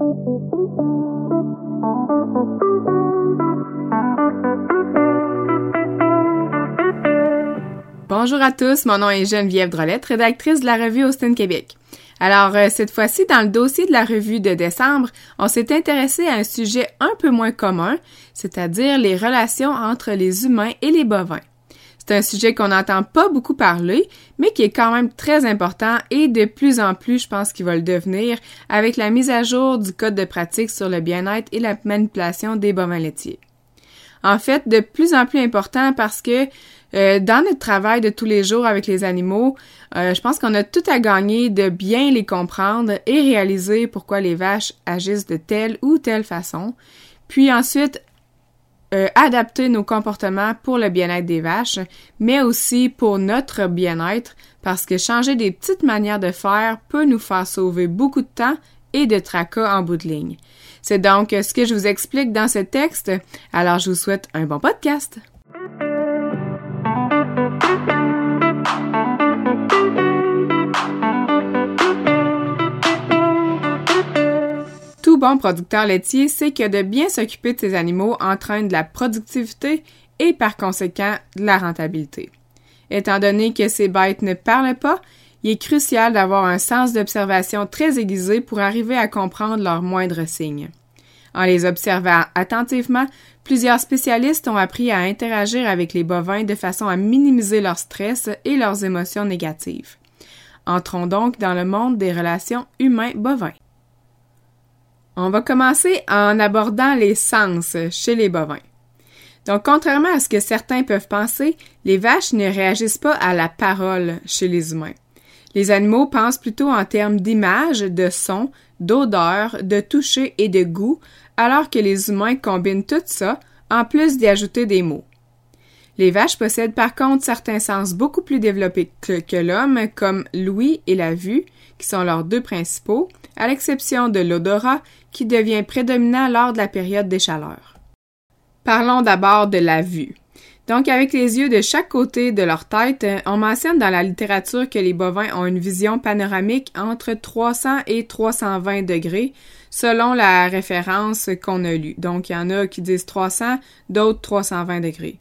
Bonjour à tous, mon nom est Geneviève Drolet, rédactrice de la revue Austin Québec. Alors, cette fois-ci, dans le dossier de la revue de décembre, on s'est intéressé à un sujet un peu moins commun, c'est-à-dire les relations entre les humains et les bovins. C'est un sujet qu'on n'entend pas beaucoup parler, mais qui est quand même très important et de plus en plus, je pense qu'il va le devenir, avec la mise à jour du code de pratique sur le bien-être et la manipulation des bovins laitiers. En fait, de plus en plus important parce que dans notre travail de tous les jours avec les animaux, je pense qu'on a tout à gagner de bien les comprendre et réaliser pourquoi les vaches agissent de telle ou telle façon. Puis ensuite, adapter nos comportements pour le bien-être des vaches, mais aussi pour notre bien-être, parce que changer des petites manières de faire peut nous faire sauver beaucoup de temps et de tracas en bout de ligne. C'est donc ce que je vous explique dans ce texte, alors je vous souhaite un bon podcast! Tout bon producteur laitier sait que de bien s'occuper de ses animaux entraîne de la productivité et par conséquent de la rentabilité. Étant donné que ces bêtes ne parlent pas, il est crucial d'avoir un sens d'observation très aiguisé pour arriver à comprendre leurs moindres signes. En les observant attentivement, plusieurs spécialistes ont appris à interagir avec les bovins de façon à minimiser leur stress et leurs émotions négatives. Entrons donc dans le monde des relations humains-bovins. On va commencer en abordant les sens chez les bovins. Donc, contrairement à ce que certains peuvent penser, les vaches ne réagissent pas à la parole chez les humains. Les animaux pensent plutôt en termes d'image, de son, d'odeur, de toucher et de goût, alors que les humains combinent tout ça, en plus d'y ajouter des mots. Les vaches possèdent par contre certains sens beaucoup plus développés que l'homme, comme l'ouïe et la vue, qui sont leurs deux principaux, à l'exception de l'odorat, qui devient prédominant lors de la période des chaleurs. Parlons d'abord de la vue. Donc, avec les yeux de chaque côté de leur tête, on mentionne dans la littérature que les bovins ont une vision panoramique entre 300 et 320 degrés, selon la référence qu'on a lue. Donc, il y en a qui disent 300, d'autres 320 degrés.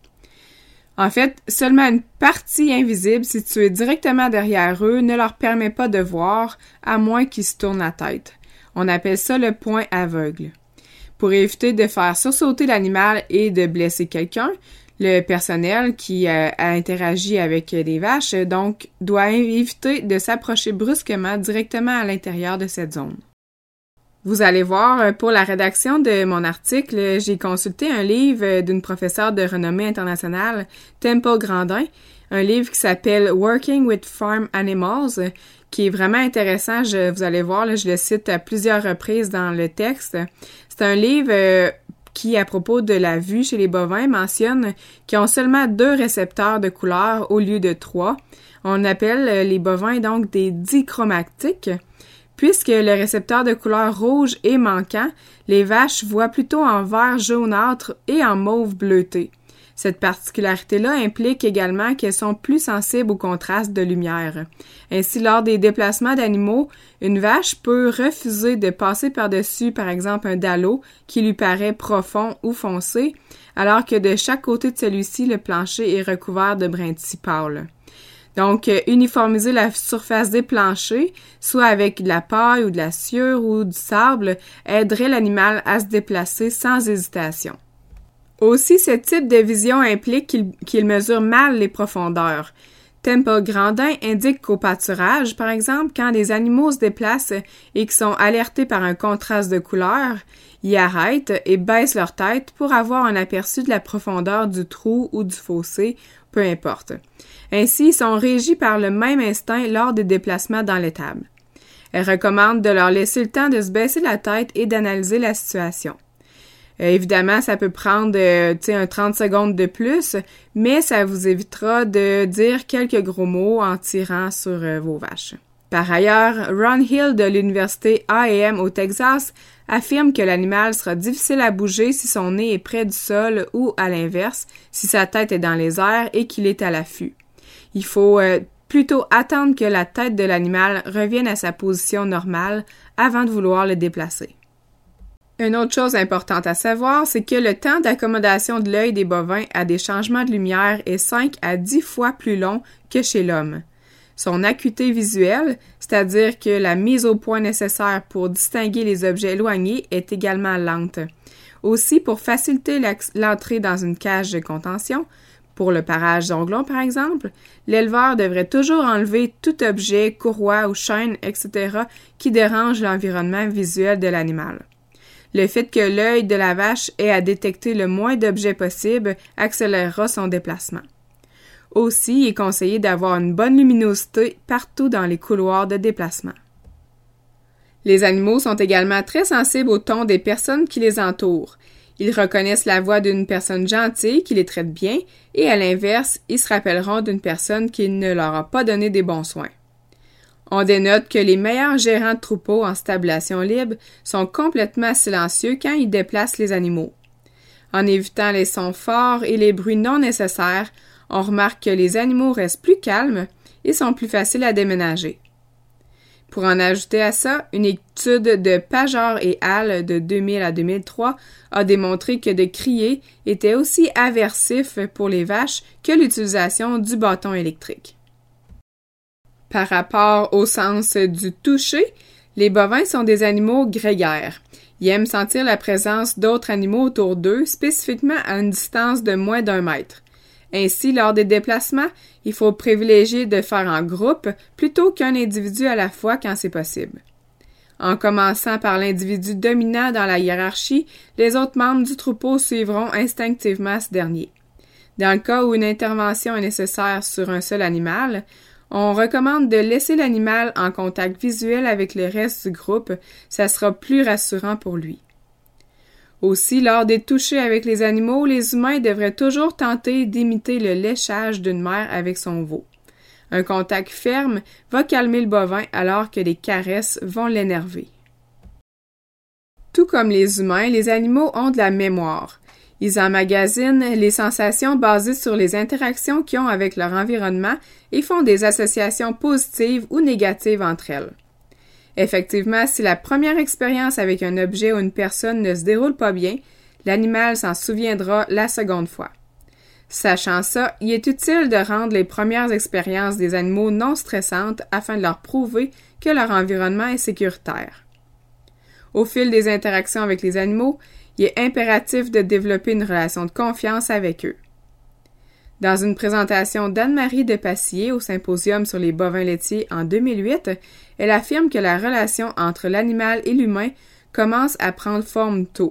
En fait, seulement une partie invisible située directement derrière eux ne leur permet pas de voir, à moins qu'ils se tournent la tête. On appelle ça le point aveugle. Pour éviter de faire sursauter l'animal et de blesser quelqu'un, le personnel qui a interagi avec les vaches, donc, doit éviter de s'approcher brusquement directement à l'intérieur de cette zone. Vous allez voir, pour la rédaction de mon article, j'ai consulté un livre d'une professeure de renommée internationale, Temple Grandin, un livre qui s'appelle Working with Farm Animals, qui est vraiment intéressant. Vous allez voir, là, je le cite à plusieurs reprises dans le texte. C'est un livre qui, à propos de la vue chez les bovins, mentionne qu'ils ont seulement 2 récepteurs de couleur au lieu de 3. On appelle les bovins donc des dichromatiques. Puisque le récepteur de couleur rouge est manquant, les vaches voient plutôt en vert jaunâtre et en mauve bleuté. Cette particularité-là implique également qu'elles sont plus sensibles au contraste de lumière. Ainsi, lors des déplacements d'animaux, une vache peut refuser de passer par-dessus, par exemple, un dallo qui lui paraît profond ou foncé, alors que de chaque côté de celui-ci, le plancher est recouvert de brindilles pâles. Donc, uniformiser la surface des planchers, soit avec de la paille ou de la sciure ou du sable, aiderait l'animal à se déplacer sans hésitation. Aussi, ce type de vision implique qu'il mesure mal les profondeurs. Temple Grandin indique qu'au pâturage, par exemple, quand des animaux se déplacent et qui sont alertés par un contraste de couleur, ils arrêtent et baissent leur tête pour avoir un aperçu de la profondeur du trou ou du fossé, peu importe. Ainsi, ils sont régis par le même instinct lors des déplacements dans l'étable. Elle recommande de leur laisser le temps de se baisser la tête et d'analyser la situation. Évidemment, ça peut prendre un 30 secondes de plus, mais ça vous évitera de dire quelques gros mots en tirant sur vos vaches. Par ailleurs, Ron Hill de l'université A&M au Texas affirme que l'animal sera difficile à bouger si son nez est près du sol ou, à l'inverse, si sa tête est dans les airs et qu'il est à l'affût. Il faut plutôt attendre que la tête de l'animal revienne à sa position normale avant de vouloir le déplacer. Une autre chose importante à savoir, c'est que le temps d'accommodation de l'œil des bovins à des changements de lumière est 5 à 10 fois plus long que chez l'homme. Son acuité visuelle, c'est-à-dire que la mise au point nécessaire pour distinguer les objets éloignés, est également lente. Aussi, pour faciliter l'entrée dans une cage de contention, pour le parage d'onglons par exemple, l'éleveur devrait toujours enlever tout objet, courroie ou chaîne, etc., qui dérange l'environnement visuel de l'animal. Le fait que l'œil de la vache ait à détecter le moins d'objets possible accélérera son déplacement. Aussi, il est conseillé d'avoir une bonne luminosité partout dans les couloirs de déplacement. Les animaux sont également très sensibles au ton des personnes qui les entourent. Ils reconnaissent la voix d'une personne gentille qui les traite bien et, à l'inverse, ils se rappelleront d'une personne qui ne leur a pas donné des bons soins. On dénote que les meilleurs gérants de troupeaux en stabulation libre sont complètement silencieux quand ils déplacent les animaux. En évitant les sons forts et les bruits non nécessaires, on remarque que les animaux restent plus calmes et sont plus faciles à déménager. Pour en ajouter à ça, une étude de Pajor et al. De 2000 à 2003 a démontré que de crier était aussi aversif pour les vaches que l'utilisation du bâton électrique. Par rapport au sens du toucher, les bovins sont des animaux grégaires. Ils aiment sentir la présence d'autres animaux autour d'eux, spécifiquement à une distance de moins d'1 mètre. Ainsi, lors des déplacements, il faut privilégier de faire en groupe plutôt qu'un individu à la fois quand c'est possible. En commençant par l'individu dominant dans la hiérarchie, les autres membres du troupeau suivront instinctivement ce dernier. Dans le cas où une intervention est nécessaire sur un seul animal, on recommande de laisser l'animal en contact visuel avec le reste du groupe, ça sera plus rassurant pour lui. Aussi, lors des touchés avec les animaux, les humains devraient toujours tenter d'imiter le léchage d'une mère avec son veau. Un contact ferme va calmer le bovin alors que les caresses vont l'énerver. Tout comme les humains, les animaux ont de la mémoire. Ils emmagasinent les sensations basées sur les interactions qu'ils ont avec leur environnement et font des associations positives ou négatives entre elles. Effectivement, si la première expérience avec un objet ou une personne ne se déroule pas bien, l'animal s'en souviendra la seconde fois. Sachant ça, il est utile de rendre les premières expériences des animaux non stressantes afin de leur prouver que leur environnement est sécuritaire. Au fil des interactions avec les animaux, il est impératif de développer une relation de confiance avec eux. Dans une présentation d'Anne-Marie Depasquier au Symposium sur les bovins laitiers en 2008, elle affirme que la relation entre l'animal et l'humain commence à prendre forme tôt.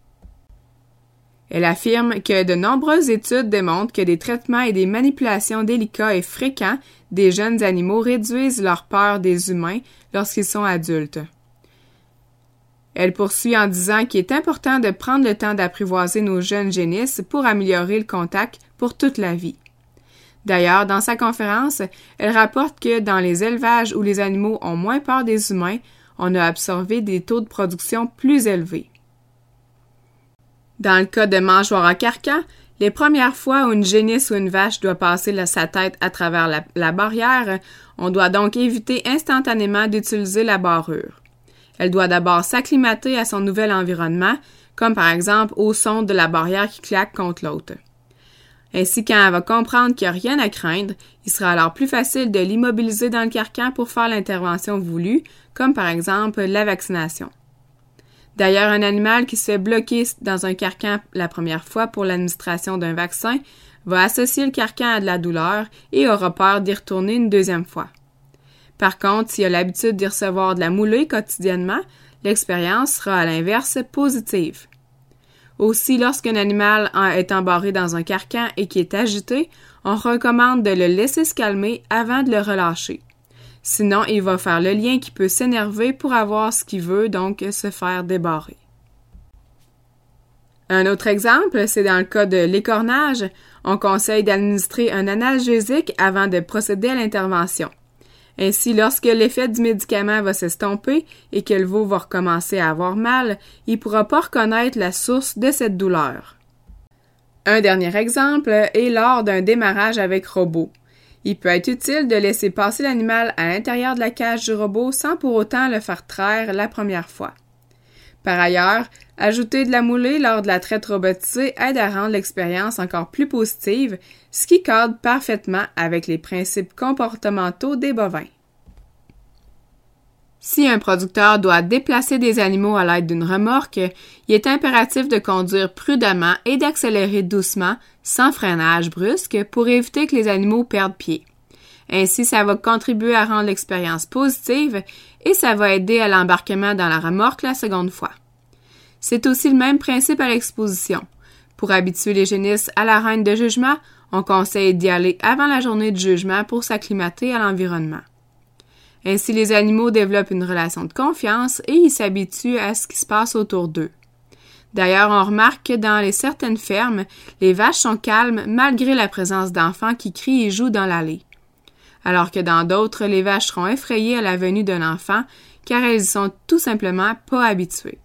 Elle affirme que de nombreuses études démontrent que des traitements et des manipulations délicats et fréquents des jeunes animaux réduisent leur peur des humains lorsqu'ils sont adultes. Elle poursuit en disant qu'il est important de prendre le temps d'apprivoiser nos jeunes génisses pour améliorer le contact pour toute la vie. D'ailleurs, dans sa conférence, elle rapporte que dans les élevages où les animaux ont moins peur des humains, on a observé des taux de production plus élevés. Dans le cas de mangeoires à carcan, les premières fois où une génisse ou une vache doit passer sa tête à travers la barrière, on doit donc éviter instantanément d'utiliser la barrure. Elle doit d'abord s'acclimater à son nouvel environnement, comme par exemple au son de la barrière qui claque contre l'autre. Ainsi, quand elle va comprendre qu'il n'y a rien à craindre, il sera alors plus facile de l'immobiliser dans le carcan pour faire l'intervention voulue, comme par exemple la vaccination. D'ailleurs, un animal qui se fait bloquer dans un carcan la première fois pour l'administration d'un vaccin va associer le carcan à de la douleur et aura peur d'y retourner une deuxième fois. Par contre, s'il a l'habitude d'y recevoir de la moulée quotidiennement, l'expérience sera à l'inverse positive. Aussi, lorsqu'un animal est embarré dans un carcan et qui est agité, on recommande de le laisser se calmer avant de le relâcher. Sinon, il va faire le lien qui peut s'énerver pour avoir ce qu'il veut, donc se faire débarrer. Un autre exemple, c'est dans le cas de l'écornage, on conseille d'administrer un analgésique avant de procéder à l'intervention. Ainsi, lorsque l'effet du médicament va s'estomper et que le veau va recommencer à avoir mal, il ne pourra pas reconnaître la source de cette douleur. Un dernier exemple est lors d'un démarrage avec robot. Il peut être utile de laisser passer l'animal à l'intérieur de la cage du robot sans pour autant le faire traire la première fois. Par ailleurs, ajouter de la moulée lors de la traite robotisée aide à rendre l'expérience encore plus positive, ce qui cadre parfaitement avec les principes comportementaux des bovins. Si un producteur doit déplacer des animaux à l'aide d'une remorque, il est impératif de conduire prudemment et d'accélérer doucement, sans freinage brusque, pour éviter que les animaux perdent pied. Ainsi, ça va contribuer à rendre l'expérience positive et ça va aider à l'embarquement dans la remorque la seconde fois. C'est aussi le même principe à l'exposition. Pour habituer les génisses à l'arène de jugement, on conseille d'y aller avant la journée de jugement pour s'acclimater à l'environnement. Ainsi, les animaux développent une relation de confiance et ils s'habituent à ce qui se passe autour d'eux. D'ailleurs, on remarque que dans certaines fermes, les vaches sont calmes malgré la présence d'enfants qui crient et jouent dans l'allée. Alors que dans d'autres, les vaches seront effrayées à la venue d'un enfant car elles y sont tout simplement pas habituées.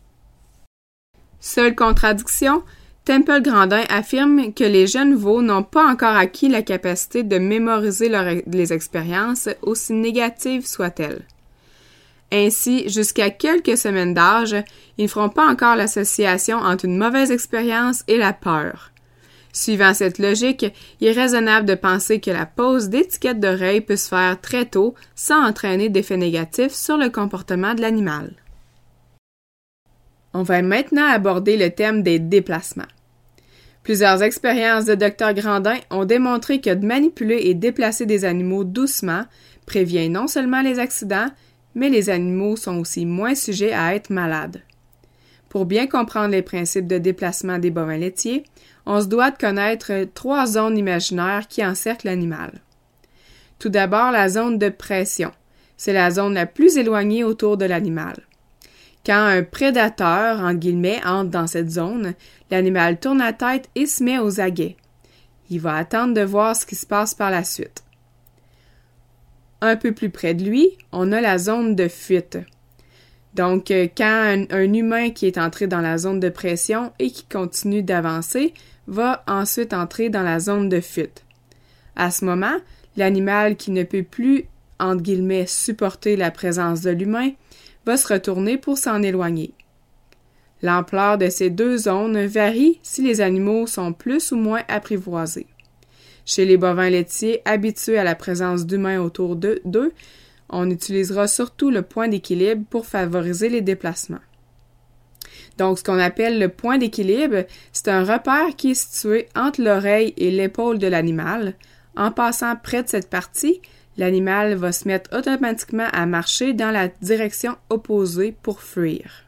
Seule contradiction, Temple Grandin affirme que les jeunes veaux n'ont pas encore acquis la capacité de mémoriser les expériences, aussi négatives soient-elles. Ainsi, jusqu'à quelques semaines d'âge, ils ne feront pas encore l'association entre une mauvaise expérience et la peur. Suivant cette logique, il est raisonnable de penser que la pose d'étiquettes d'oreilles peut se faire très tôt sans entraîner d'effets négatifs sur le comportement de l'animal. On va maintenant aborder le thème des déplacements. Plusieurs expériences de Dr Grandin ont démontré que de manipuler et déplacer des animaux doucement prévient non seulement les accidents, mais les animaux sont aussi moins sujets à être malades. Pour bien comprendre les principes de déplacement des bovins laitiers, on se doit de connaître 3 zones imaginaires qui encerclent l'animal. Tout d'abord, la zone de pression. C'est la zone la plus éloignée autour de l'animal. Quand un prédateur, en guillemets, entre dans cette zone, l'animal tourne la tête et se met aux aguets. Il va attendre de voir ce qui se passe par la suite. Un peu plus près de lui, on a la zone de fuite. Donc, quand un humain qui est entré dans la zone de pression et qui continue d'avancer va ensuite entrer dans la zone de fuite. À ce moment, l'animal qui ne peut plus, entre guillemets, supporter la présence de l'humain va se retourner pour s'en éloigner. L'ampleur de ces 2 zones varie si les animaux sont plus ou moins apprivoisés. Chez les bovins laitiers habitués à la présence d'humains autour d'eux, on utilisera surtout le point d'équilibre pour favoriser les déplacements. Donc, ce qu'on appelle le point d'équilibre, c'est un repère qui est situé entre l'oreille et l'épaule de l'animal. En passant près de cette partie, l'animal va se mettre automatiquement à marcher dans la direction opposée pour fuir.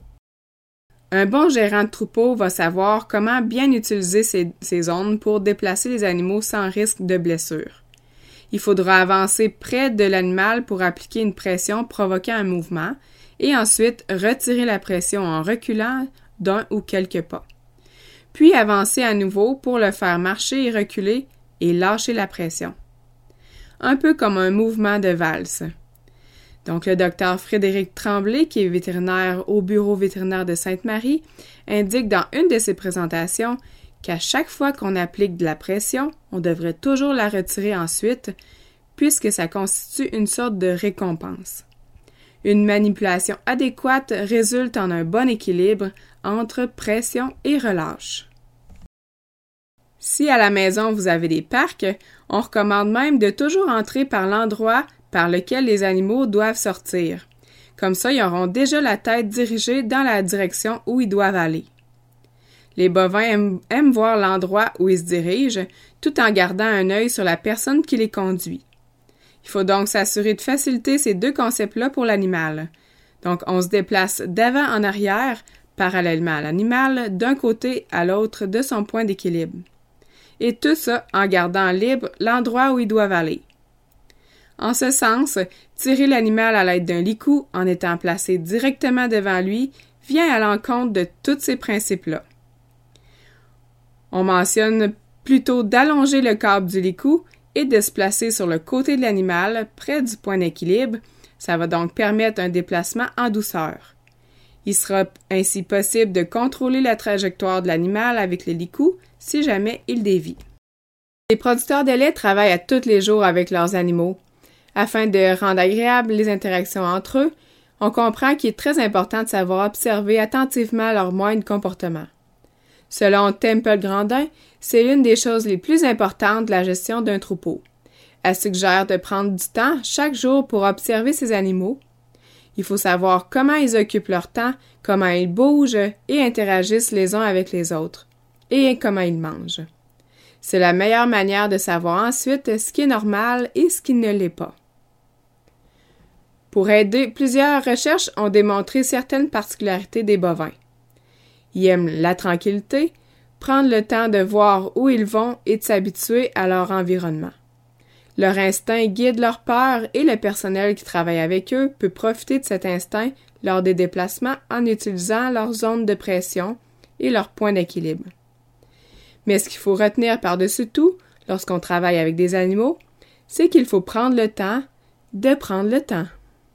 Un bon gérant de troupeau va savoir comment bien utiliser ces zones pour déplacer les animaux sans risque de blessure. Il faudra avancer près de l'animal pour appliquer une pression provoquant un mouvement et ensuite retirer la pression en reculant d'un ou quelques pas. Puis avancer à nouveau pour le faire marcher et reculer et lâcher la pression. Un peu comme un mouvement de valse. Donc, le docteur Frédéric Tremblay, qui est vétérinaire au bureau vétérinaire de Sainte-Marie, indique dans une de ses présentations qu'à chaque fois qu'on applique de la pression, on devrait toujours la retirer ensuite, puisque ça constitue une sorte de récompense. Une manipulation adéquate résulte en un bon équilibre entre pression et relâche. Si à la maison vous avez des parcs, on recommande même de toujours entrer par l'endroit par lequel les animaux doivent sortir. Comme ça, ils auront déjà la tête dirigée dans la direction où ils doivent aller. Les bovins aiment voir l'endroit où ils se dirigent, tout en gardant un œil sur la personne qui les conduit. Il faut donc s'assurer de faciliter ces 2 concepts-là pour l'animal. Donc, on se déplace d'avant en arrière, parallèlement à l'animal, d'un côté à l'autre de son point d'équilibre. Et tout ça en gardant libre l'endroit où ils doivent aller. En ce sens, tirer l'animal à l'aide d'un licou en étant placé directement devant lui vient à l'encontre de tous ces principes-là. On mentionne plutôt d'allonger le câble du licou et de se placer sur le côté de l'animal, près du point d'équilibre. Ça va donc permettre un déplacement en douceur. Il sera ainsi possible de contrôler la trajectoire de l'animal avec le licou si jamais il dévie. Les producteurs de lait travaillent à tous les jours avec leurs animaux. Afin de rendre agréables les interactions entre eux, on comprend qu'il est très important de savoir observer attentivement leur moindre comportement. Selon Temple Grandin, c'est l'une des choses les plus importantes de la gestion d'un troupeau. Elle suggère de prendre du temps chaque jour pour observer ces animaux. Il faut savoir comment ils occupent leur temps, comment ils bougent et interagissent les uns avec les autres, et comment ils mangent. C'est la meilleure manière de savoir ensuite ce qui est normal et ce qui ne l'est pas. Pour aider, plusieurs recherches ont démontré certaines particularités des bovins. Ils aiment la tranquillité, prendre le temps de voir où ils vont et de s'habituer à leur environnement. Leur instinct guide leur peur et le personnel qui travaille avec eux peut profiter de cet instinct lors des déplacements en utilisant leur zone de pression et leur point d'équilibre. Mais ce qu'il faut retenir par-dessus tout lorsqu'on travaille avec des animaux, c'est qu'il faut prendre le temps de prendre le temps.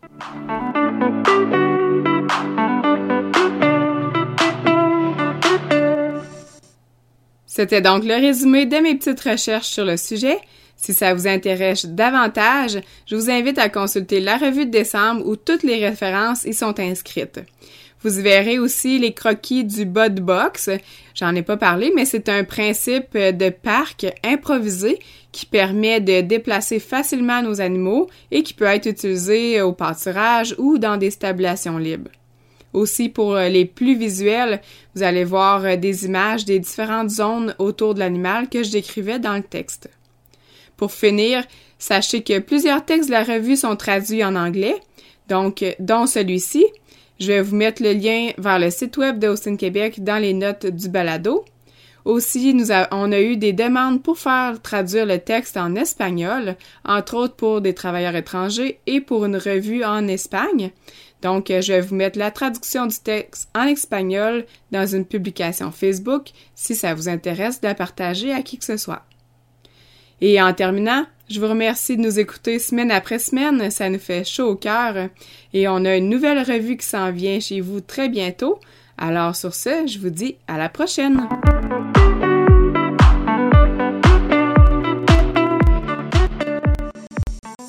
C'était donc le résumé de mes petites recherches sur le sujet. Si ça vous intéresse davantage, je vous invite à consulter la revue de décembre où toutes les références y sont inscrites. Vous y verrez aussi les croquis du Bud Box. J'en ai pas parlé, mais c'est un principe de parc improvisé qui permet de déplacer facilement nos animaux et qui peut être utilisé au pâturage ou dans des stabulations libres. Aussi, pour les plus visuels, vous allez voir des images des différentes zones autour de l'animal que je décrivais dans le texte. Pour finir, sachez que plusieurs textes de la revue sont traduits en anglais, donc dont celui-ci. Je vais vous mettre le lien vers le site web d'Austin Québec dans les notes du balado. Aussi, on a eu des demandes pour faire traduire le texte en espagnol, entre autres pour des travailleurs étrangers et pour une revue en Espagne. Donc, je vais vous mettre la traduction du texte en espagnol dans une publication Facebook si ça vous intéresse de la partager à qui que ce soit. Et en terminant, je vous remercie de nous écouter semaine après semaine, ça nous fait chaud au cœur et on a une nouvelle revue qui s'en vient chez vous très bientôt. Alors sur ce, je vous dis à la prochaine!